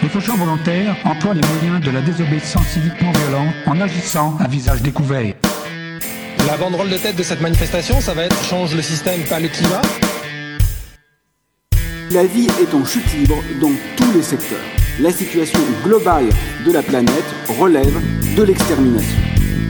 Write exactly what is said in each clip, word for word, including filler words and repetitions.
Les faucheurs volontaires emploient les moyens de la désobéissance civiquement violente en agissant à visage découvert. La banderole de tête de cette manifestation, ça va être « Change le système, pas le climat ». La vie est en chute libre dans tous les secteurs. La situation globale de la planète relève de l'extermination.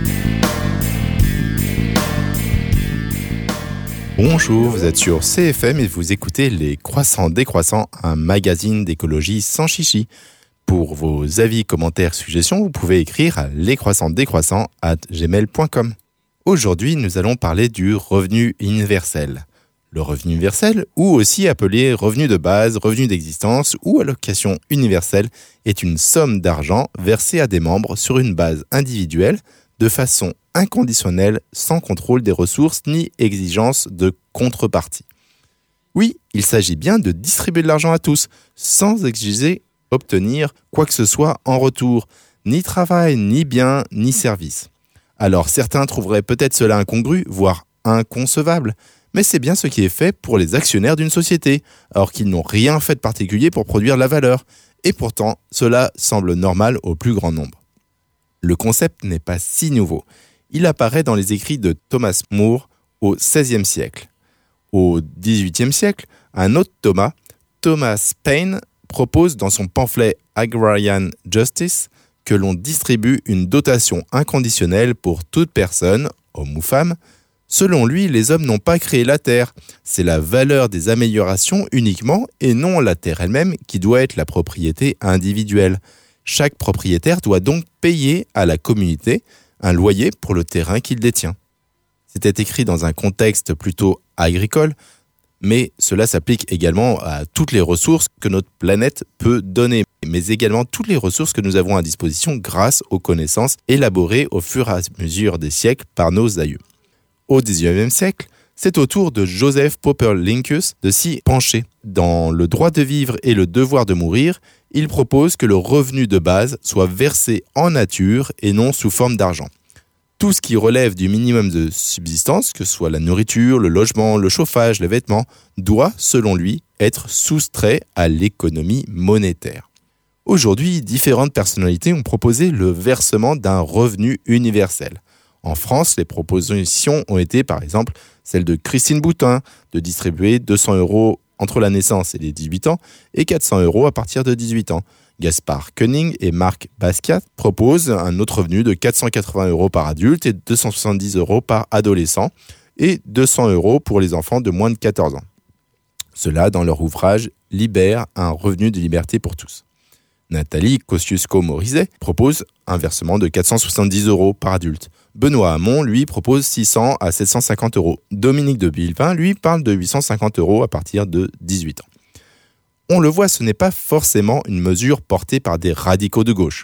Bonjour, vous êtes sur C F M et vous écoutez Les Croissants Décroissants, un magazine d'écologie sans chichi. Pour vos avis, commentaires, suggestions, vous pouvez écrire à lescroissantsdécroissants arobase gmail point com. Aujourd'hui, nous allons parler du revenu universel. Le revenu universel, ou aussi appelé revenu de base, revenu d'existence ou allocation universelle, est une somme d'argent versée à des membres sur une base individuelle de façon inconditionnelle, sans contrôle des ressources ni exigence de contrepartie. Oui, il s'agit bien de distribuer de l'argent à tous, sans exiger obtenir quoi que ce soit en retour, ni travail, ni bien, ni service. Alors certains trouveraient peut-être cela incongru, voire inconcevable, mais c'est bien ce qui est fait pour les actionnaires d'une société, alors qu'ils n'ont rien fait de particulier pour produire de la valeur, et pourtant cela semble normal au plus grand nombre. Le concept n'est pas si nouveau. Il apparaît dans les écrits de Thomas More au seizième siècle. Au dix-huitième siècle, un autre Thomas, Thomas Paine, propose dans son pamphlet Agrarian Justice que l'on distribue une dotation inconditionnelle pour toute personne, homme ou femme. Selon lui, les hommes n'ont pas créé la terre. C'est la valeur des améliorations uniquement et non la terre elle-même qui doit être la propriété individuelle. Chaque propriétaire doit donc payer à la communauté un loyer pour le terrain qu'il détient. C'était écrit dans un contexte plutôt agricole, mais cela s'applique également à toutes les ressources que notre planète peut donner, mais également toutes les ressources que nous avons à disposition grâce aux connaissances élaborées au fur et à mesure des siècles par nos aïeux. Au dix-neuvième siècle, c'est au tour de Joseph Popper-Lynkeus de s'y pencher. Dans Le droit de vivre et le devoir de mourir, il propose que le revenu de base soit versé en nature et non sous forme d'argent. Tout ce qui relève du minimum de subsistance, que ce soit la nourriture, le logement, le chauffage, les vêtements, doit, selon lui, être soustrait à l'économie monétaire. Aujourd'hui, différentes personnalités ont proposé le versement d'un revenu universel. En France, les propositions ont été, par exemple, celle de Christine Boutin, de distribuer deux cents euros entre la naissance et les dix-huit ans et quatre cents euros à partir de dix-huit ans. Gaspard Koenig et Marc Basquiat proposent un autre revenu de quatre cent quatre-vingts euros par adulte et deux cent soixante-dix euros par adolescent et deux cents euros pour les enfants de moins de quatorze ans. Cela dans leur ouvrage « Libère, un revenu de liberté pour tous ». Nathalie Kosciusko-Morizet propose un versement de quatre cent soixante-dix euros par adulte. Benoît Hamon, lui, propose six cents à sept cent cinquante euros. Dominique de Villepin, lui, parle de huit cent cinquante euros à partir de dix-huit ans. On le voit, ce n'est pas forcément une mesure portée par des radicaux de gauche.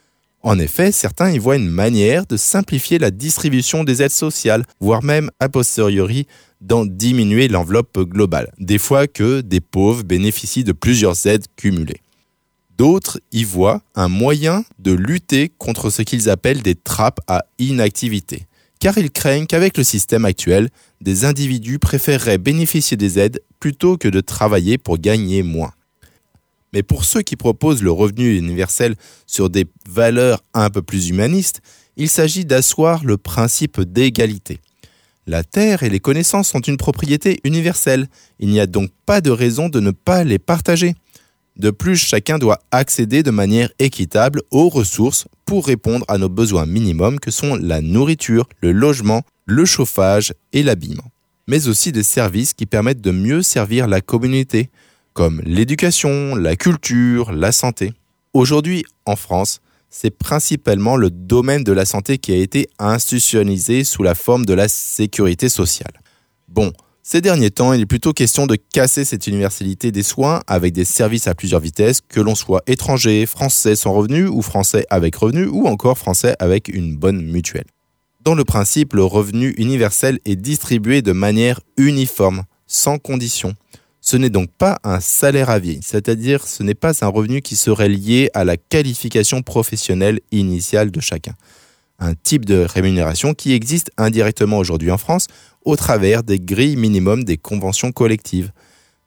En effet, certains y voient une manière de simplifier la distribution des aides sociales, voire même a posteriori d'en diminuer l'enveloppe globale, des fois que des pauvres bénéficient de plusieurs aides cumulées. D'autres y voient un moyen de lutter contre ce qu'ils appellent des trappes à inactivité, car ils craignent qu'avec le système actuel, des individus préféreraient bénéficier des aides plutôt que de travailler pour gagner moins. Mais pour ceux qui proposent le revenu universel sur des valeurs un peu plus humanistes, il s'agit d'asseoir le principe d'égalité. La terre et les connaissances sont une propriété universelle, il n'y a donc pas de raison de ne pas les partager. De plus, chacun doit accéder de manière équitable aux ressources pour répondre à nos besoins minimums que sont la nourriture, le logement, le chauffage et l'habillement. Mais aussi des services qui permettent de mieux servir la communauté, comme l'éducation, la culture, la santé. Aujourd'hui, en France, c'est principalement le domaine de la santé qui a été institutionnalisé sous la forme de la sécurité sociale. Bon, ces derniers temps, il est plutôt question de casser cette universalité des soins avec des services à plusieurs vitesses, que l'on soit étranger, français sans revenu ou français avec revenu ou encore français avec une bonne mutuelle. Dans le principe, le revenu universel est distribué de manière uniforme, sans condition. Ce n'est donc pas un salaire à vie, c'est-à-dire ce n'est pas un revenu qui serait lié à la qualification professionnelle initiale de chacun. Un type de rémunération qui existe indirectement aujourd'hui en France au travers des grilles minimum des conventions collectives.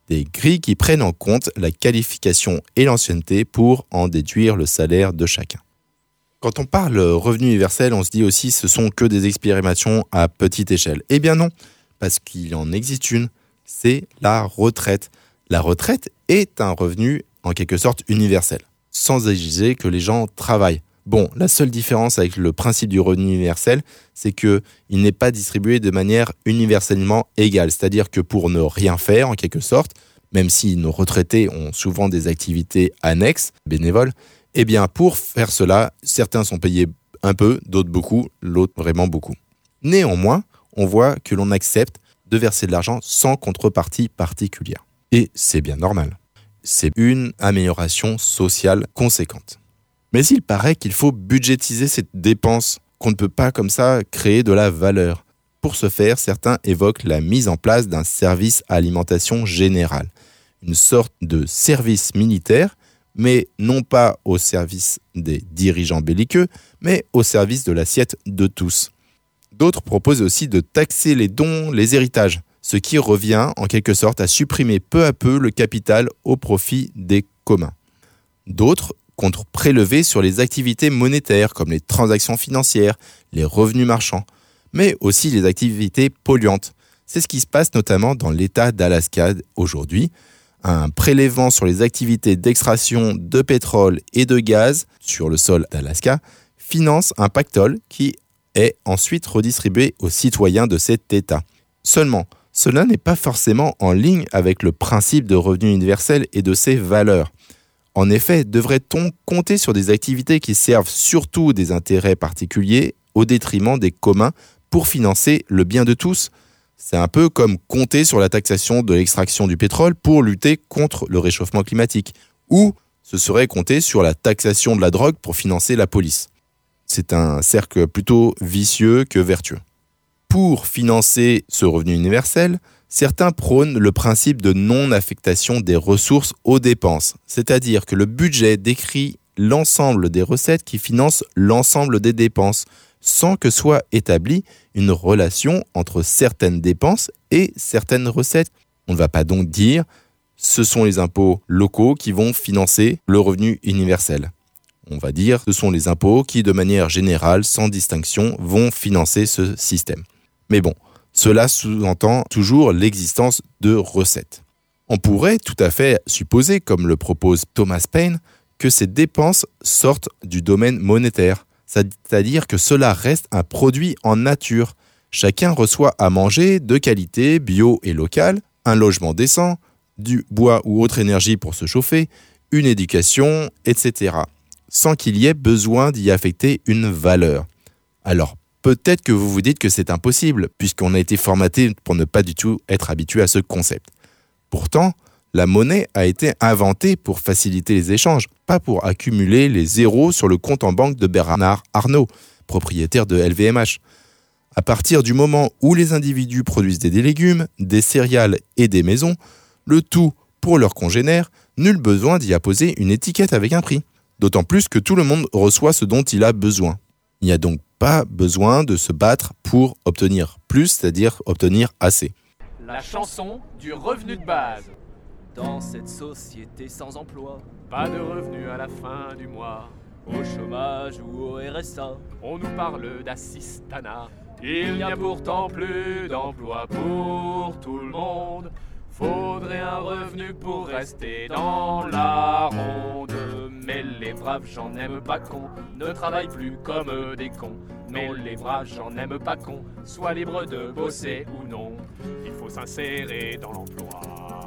Des grilles qui prennent en compte la qualification et l'ancienneté pour en déduire le salaire de chacun. Quand on parle revenu universel, on se dit aussi que ce sont que des expérimentations à petite échelle. Eh bien non, parce qu'il en existe une, c'est la retraite. La retraite est un revenu en quelque sorte universel, sans exiger que les gens travaillent. Bon, la seule différence avec le principe du revenu universel, c'est qu'il n'est pas distribué de manière universellement égale. C'est-à-dire que pour ne rien faire, en quelque sorte, même si nos retraités ont souvent des activités annexes, bénévoles, eh bien pour faire cela, certains sont payés un peu, d'autres beaucoup, l'autre vraiment beaucoup. Néanmoins, on voit que l'on accepte de verser de l'argent sans contrepartie particulière. Et c'est bien normal. C'est une amélioration sociale conséquente. Mais il paraît qu'il faut budgétiser cette dépense, qu'on ne peut pas comme ça créer de la valeur. Pour ce faire, certains évoquent la mise en place d'un service alimentation générale, une sorte de service militaire, mais non pas au service des dirigeants belliqueux, mais au service de l'assiette de tous. D'autres proposent aussi de taxer les dons, les héritages, ce qui revient en quelque sorte à supprimer peu à peu le capital au profit des communs. D'autres comptent prélever sur les activités monétaires comme les transactions financières, les revenus marchands, mais aussi les activités polluantes. C'est ce qui se passe notamment dans l'État d'Alaska aujourd'hui. Un prélèvement sur les activités d'extraction de pétrole et de gaz sur le sol d'Alaska finance un pactole qui est ensuite redistribué aux citoyens de cet État. Seulement, cela n'est pas forcément en ligne avec le principe de revenu universel et de ses valeurs. En effet, devrait-on compter sur des activités qui servent surtout des intérêts particuliers au détriment des communs pour financer le bien de tous ? C'est un peu comme compter sur la taxation de l'extraction du pétrole pour lutter contre le réchauffement climatique. Ou ce serait compter sur la taxation de la drogue pour financer la police. C'est un cercle plutôt vicieux que vertueux. Pour financer ce revenu universel, certains prônent le principe de non-affectation des ressources aux dépenses, c'est-à-dire que le budget décrit l'ensemble des recettes qui financent l'ensemble des dépenses, sans que soit établie une relation entre certaines dépenses et certaines recettes. On ne va pas donc dire « ce sont les impôts locaux qui vont financer le revenu universel ». On va dire « ce sont les impôts qui, de manière générale, sans distinction, vont financer ce système ». Mais bon, cela sous-entend toujours l'existence de recettes. On pourrait tout à fait supposer, comme le propose Thomas Paine, que ces dépenses sortent du domaine monétaire, c'est-à-dire que cela reste un produit en nature. Chacun reçoit à manger de qualité, bio et locale, un logement décent, du bois ou autre énergie pour se chauffer, une éducation, et cetera, sans qu'il y ait besoin d'y affecter une valeur. Alors, peut-être que vous vous dites que c'est impossible, puisqu'on a été formaté pour ne pas du tout être habitué à ce concept. Pourtant, la monnaie a été inventée pour faciliter les échanges, pas pour accumuler les zéros sur le compte en banque de Bernard Arnault, propriétaire de L V M H. À partir du moment où les individus produisent des légumes, des céréales et des maisons, le tout pour leurs congénères, nul besoin d'y apposer une étiquette avec un prix. D'autant plus que tout le monde reçoit ce dont il a besoin. Il n'y a donc pas besoin de se battre pour obtenir plus, c'est-à-dire obtenir assez. La chanson du revenu de base. Dans cette société sans emploi, Pas de revenu à la fin du mois. au chômage ou au R S A, On nous parle d'assistanat. Il n'y a pourtant plus d'emploi pour tout le monde. Faudrait un revenu pour rester dans la ronde. Mais les braves gens n'aiment pas qu'on ne travaille plus comme des cons. Mais les braves gens n'aiment pas qu'on soit libre de bosser ou non. Il faut s'insérer dans l'emploi.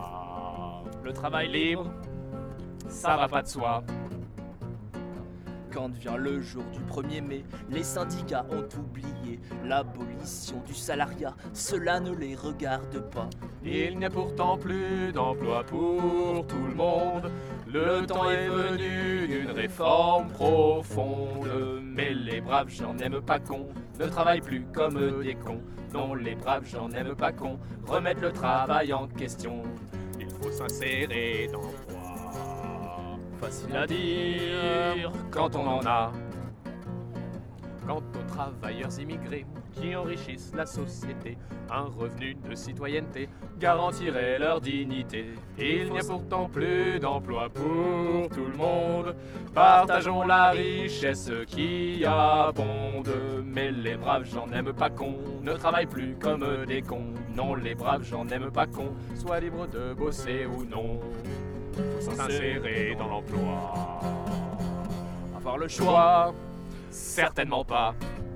Le travail libre, ça va pas de soi. quand vient le jour du premier mai, les syndicats ont oublié l'abolition du salariat, cela ne les regarde pas. Il n'y a pourtant plus d'emploi pour tout le monde. Le temps est venu d'une réforme profonde. Mais les braves gens n'aiment pas qu'on ne travaille plus comme des cons. Non, les braves gens n'aiment pas qu'on remette le travail en question. Il faut s'insérer dans l'emploi. Facile à dire quand on en a. Quant aux travailleurs immigrés qui enrichissent la société. Un revenu de citoyenneté garantirait leur dignité. Il n'y a pourtant plus d'emploi pour tout le monde. Partageons la richesse qui abonde. Mais les braves gens n'aiment pas qu'on ne travaille plus comme des cons. Non, les braves gens n'aiment pas qu'on soit libre de bosser ou non. Faut s'insérer dans l'emploi. Avoir le choix, certainement pas.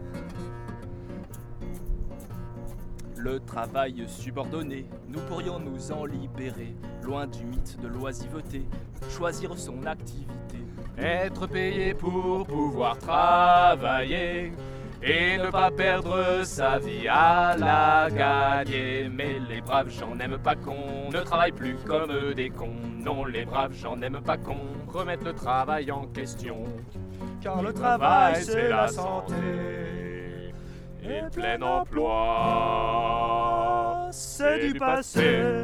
Le travail subordonné, nous pourrions nous en libérer. Loin du mythe de l'oisiveté, choisir son activité. Être payé pour pouvoir travailler et ne pas perdre sa vie à la gagner. Mais les braves gens n'aiment pas qu'on ne travaille plus comme des cons. Non, les braves gens n'aiment pas qu'on remette le travail en question. Car le travail c'est la santé et plein emploi, c'est du passé.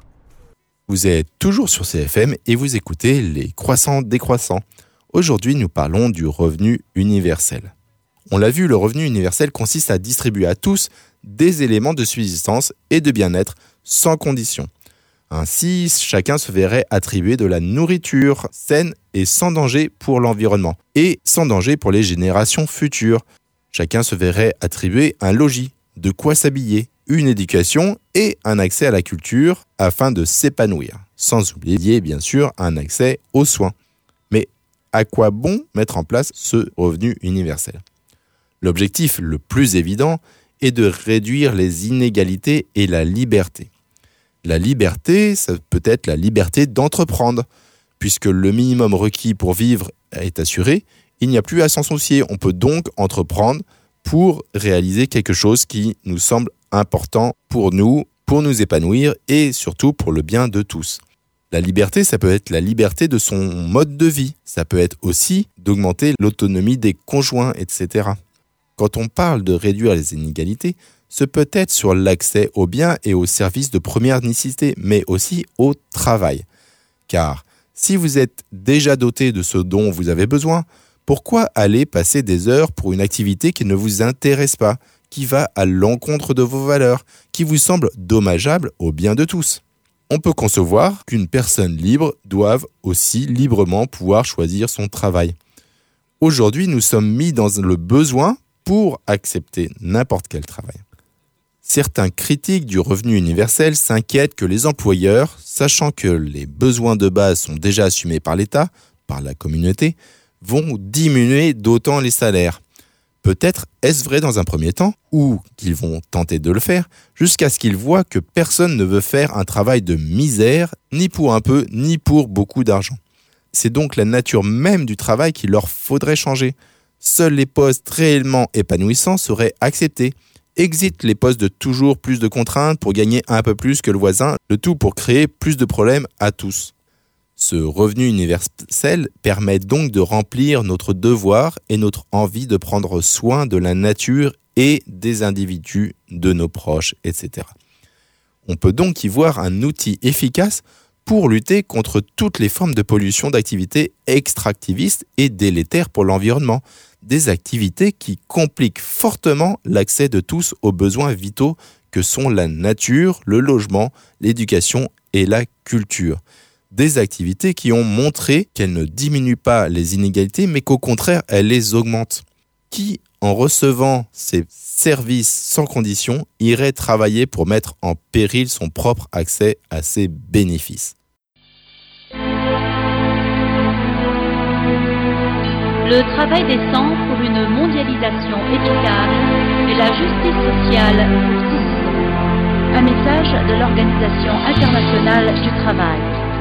Vous êtes toujours sur C F M et vous écoutez Les Croissants Décroissants. Aujourd'hui, nous parlons du revenu universel. On l'a vu, le revenu universel consiste à distribuer à tous des éléments de subsistance et de bien-être sans condition. Ainsi, chacun se verrait attribuer de la nourriture saine et sans danger pour l'environnement et sans danger pour les générations futures. Chacun se verrait attribuer un logis, de quoi s'habiller, une éducation et un accès à la culture afin de s'épanouir, sans oublier bien sûr un accès aux soins. Mais à quoi bon mettre en place ce revenu universel ? L'objectif le plus évident est de réduire les inégalités et la liberté. La liberté, ça peut être la liberté d'entreprendre, puisque le minimum requis pour vivre est assuré, il n'y a plus à s'en soucier. On peut donc entreprendre pour réaliser quelque chose qui nous semble important pour nous, pour nous épanouir et surtout pour le bien de tous. La liberté, ça peut être la liberté de son mode de vie. Ça peut être aussi d'augmenter l'autonomie des conjoints, et cetera. Quand on parle de réduire les inégalités, ce peut être sur l'accès aux biens et aux services de première nécessité, mais aussi au travail. Car si vous êtes déjà doté de ce dont vous avez besoin, pourquoi aller passer des heures pour une activité qui ne vous intéresse pas, qui va à l'encontre de vos valeurs, qui vous semble dommageable au bien de tous ? On peut concevoir qu'une personne libre doive aussi librement pouvoir choisir son travail. Aujourd'hui, nous sommes mis dans le besoin pour accepter n'importe quel travail. Certains critiques du revenu universel s'inquiètent que les employeurs, sachant que les besoins de base sont déjà assumés par l'État, par la communauté, vont diminuer d'autant les salaires. Peut-être est-ce vrai dans un premier temps, ou qu'ils vont tenter de le faire, jusqu'à ce qu'ils voient que personne ne veut faire un travail de misère, ni pour un peu, ni pour beaucoup d'argent. C'est donc la nature même du travail qu'il leur faudrait changer. Seuls les postes réellement épanouissants seraient acceptés. Exit les postes de toujours plus de contraintes pour gagner un peu plus que le voisin, le tout pour créer plus de problèmes à tous. Ce revenu universel permet donc de remplir notre devoir et notre envie de prendre soin de la nature et des individus, de nos proches, et cetera. On peut donc y voir un outil efficace pour lutter contre toutes les formes de pollution d'activités extractivistes et délétères pour l'environnement, des activités qui compliquent fortement l'accès de tous aux besoins vitaux que sont la nature, le logement, l'éducation et la culture. Des activités qui ont montré qu'elles ne diminuent pas les inégalités, mais qu'au contraire, elles les augmentent. Qui, en recevant ces services sans condition, irait travailler pour mettre en péril son propre accès à ces bénéfices ? Le travail décent pour une mondialisation efficace et la justice sociale pour tous. Un message de l'Organisation internationale du travail.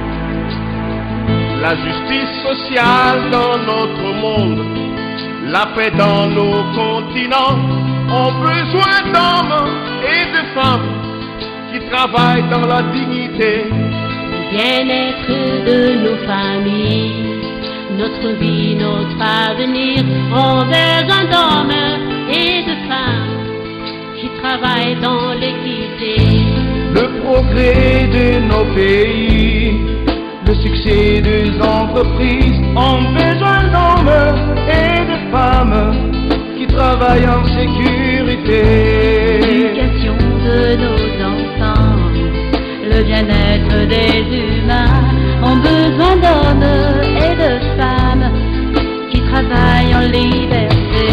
La justice sociale dans notre monde, la paix dans nos continents, ont besoin d'hommes et de femmes qui travaillent dans la dignité. Le bien-être de nos familles, notre vie, notre avenir, ont besoin d'hommes et de femmes qui travaillent dans l'équité. Le progrès de nos pays, le succès des entreprises ont besoin d'hommes et de femmes qui travaillent travail en sécurité. L'éducation de nos enfants, le bien-être des humains ont besoin d'hommes et de femmes qui travaillent en liberté.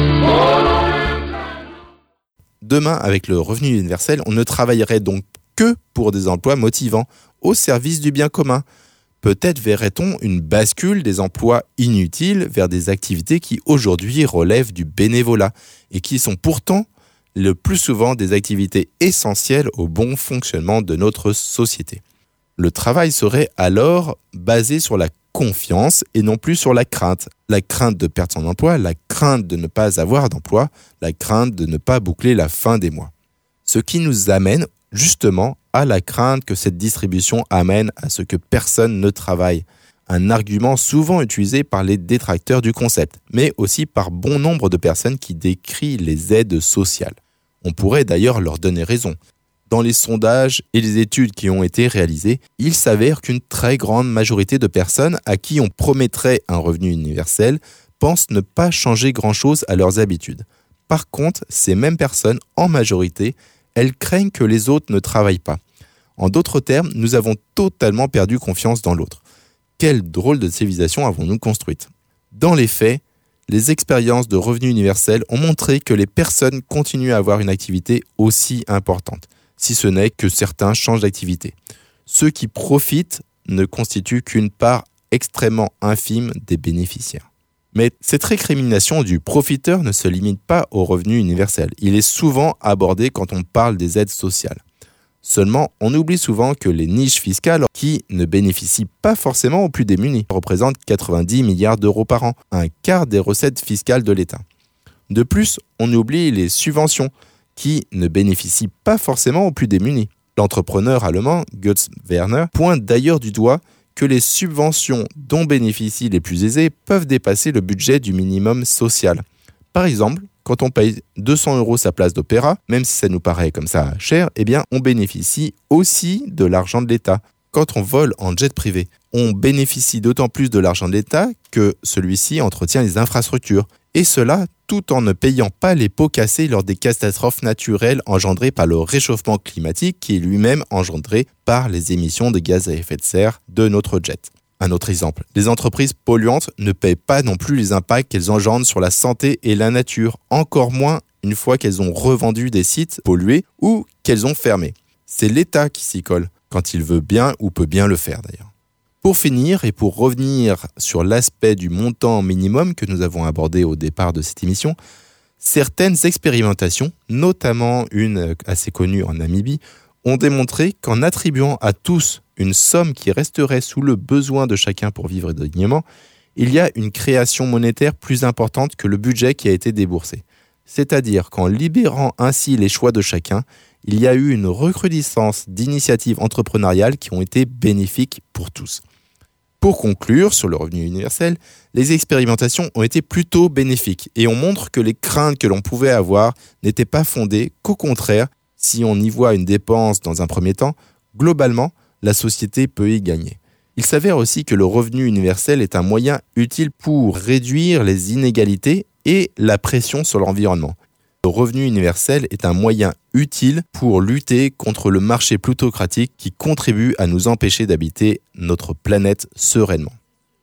Demain, avec le revenu universel, on ne travaillerait donc que pour des emplois motivants, au service du bien commun. Peut-être verrait-on une bascule des emplois inutiles vers des activités qui aujourd'hui relèvent du bénévolat et qui sont pourtant le plus souvent des activités essentielles au bon fonctionnement de notre société. Le travail serait alors basé sur la confiance et non plus sur la crainte. La crainte de perdre son emploi, la crainte de ne pas avoir d'emploi, la crainte de ne pas boucler la fin des mois. Ce qui nous amène justement à la crainte que cette distribution amène à ce que personne ne travaille. Un argument souvent utilisé par les détracteurs du concept, mais aussi par bon nombre de personnes qui décrient les aides sociales. On pourrait d'ailleurs leur donner raison. Dans les sondages et les études qui ont été réalisées, il s'avère qu'une très grande majorité de personnes à qui on promettrait un revenu universel pensent ne pas changer grand-chose à leurs habitudes. Par contre, ces mêmes personnes, en majorité, elles craignent que les autres ne travaillent pas. En d'autres termes, nous avons totalement perdu confiance dans l'autre. Quelle drôle de civilisation avons-nous construite ? Dans les faits, les expériences de revenu universel ont montré que les personnes continuent à avoir une activité aussi importante, si ce n'est que certains changent d'activité. Ceux qui profitent ne constituent qu'une part extrêmement infime des bénéficiaires. Mais cette récrimination du profiteur ne se limite pas au revenu universel. Il est souvent abordé quand on parle des aides sociales. Seulement, on oublie souvent que les niches fiscales qui ne bénéficient pas forcément aux plus démunis représentent quatre-vingt-dix milliards d'euros par an, un quart des recettes fiscales de l'État. De plus, on oublie les subventions qui ne bénéficient pas forcément aux plus démunis. L'entrepreneur allemand Götz Werner pointe d'ailleurs du doigt que les subventions dont bénéficient les plus aisés peuvent dépasser le budget du minimum social. Par exemple, quand on paye deux cents euros sa place d'opéra, même si ça nous paraît comme ça cher, eh bien on bénéficie aussi de l'argent de l'État. Quand on vole en jet privé, on bénéficie d'autant plus de l'argent de l'État que celui-ci entretient les infrastructures. Et cela tout en ne payant pas les pots cassés lors des catastrophes naturelles engendrées par le réchauffement climatique qui est lui-même engendré par les émissions de gaz à effet de serre de notre jet. Un autre exemple, les entreprises polluantes ne paient pas non plus les impacts qu'elles engendrent sur la santé et la nature, encore moins une fois qu'elles ont revendu des sites pollués ou qu'elles ont fermé. C'est l'État qui s'y colle, quand il veut bien ou peut bien le faire d'ailleurs. Pour finir et pour revenir sur l'aspect du montant minimum que nous avons abordé au départ de cette émission, certaines expérimentations, notamment une assez connue en Namibie, ont démontré qu'en attribuant à tous une somme qui resterait sous le besoin de chacun pour vivre dignement, il y a une création monétaire plus importante que le budget qui a été déboursé. C'est-à-dire qu'en libérant ainsi les choix de chacun, il y a eu une recrudescence d'initiatives entrepreneuriales qui ont été bénéfiques pour tous. Pour conclure sur le revenu universel, les expérimentations ont été plutôt bénéfiques et on montre que les craintes que l'on pouvait avoir n'étaient pas fondées, qu'au contraire, si on y voit une dépense dans un premier temps, globalement, la société peut y gagner. Il s'avère aussi que le revenu universel est un moyen utile pour réduire les inégalités et la pression sur l'environnement. Le revenu universel est un moyen utile pour lutter contre le marché plutocratique qui contribue à nous empêcher d'habiter notre planète sereinement.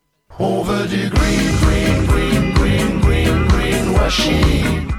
On veut du green, green, green, green, green, greenwashing.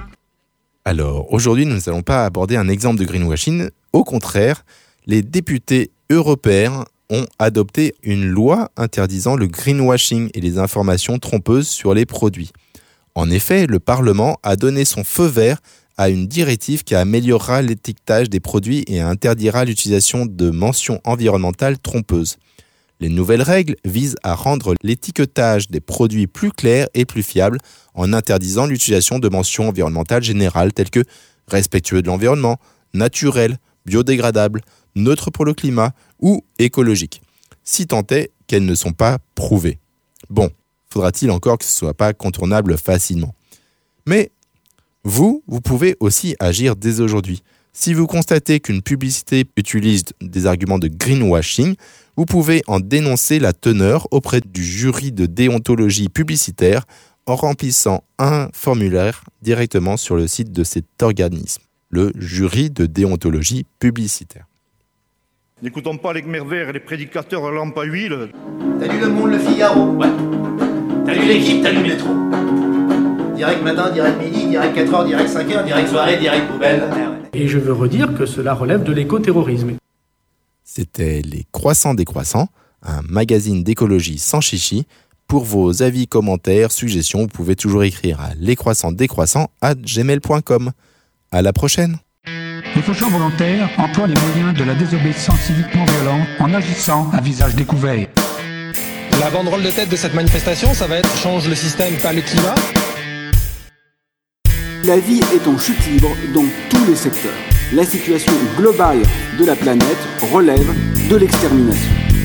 Alors, aujourd'hui, nous n'allons pas aborder un exemple de greenwashing. Au contraire, les députés européens ont adopté une loi interdisant le greenwashing et les informations trompeuses sur les produits. En effet, le Parlement a donné son feu vert à une directive qui améliorera l'étiquetage des produits et interdira l'utilisation de mentions environnementales trompeuses. Les nouvelles règles visent à rendre l'étiquetage des produits plus clair et plus fiable en interdisant l'utilisation de mentions environnementales générales telles que respectueux de l'environnement, naturel, biodégradable, neutre pour le climat ou écologique, si tant est qu'elles ne sont pas prouvées. Bon, faudra-t-il encore que ce ne soit pas contournable facilement. Mais vous, vous pouvez aussi agir dès aujourd'hui. Si vous constatez qu'une publicité utilise des arguments de greenwashing, vous pouvez en dénoncer la teneur auprès du jury de déontologie publicitaire en remplissant un formulaire directement sur le site de cet organisme, le jury de déontologie publicitaire. N'écoutons pas les Khmer verts et les prédicateurs à lampe à huile. T'as lu Le Monde, Le Figaro? Ouais. T'as lu L'Équipe, t'as lu le Métro. Direct matin, direct midi, direct quatre heures, direct cinq heures, direct soirée, direct poubelle. Et je veux redire que cela relève de l'écoterrorisme. C'était Les Croissants Décroissants, un magazine d'écologie sans chichi. Pour vos avis, commentaires, suggestions, vous pouvez toujours écrire à lescroissantdécroissants arobase gmail point com. À la prochaine. Les faucheurs volontaires emploient les moyens de la désobéissance civiquement violente en agissant à visage découvert. La banderole de tête de cette manifestation, ça va être « Change le système, pas le climat ». La vie est en chute libre dans tous les secteurs. La situation globale de la planète relève de l'extermination.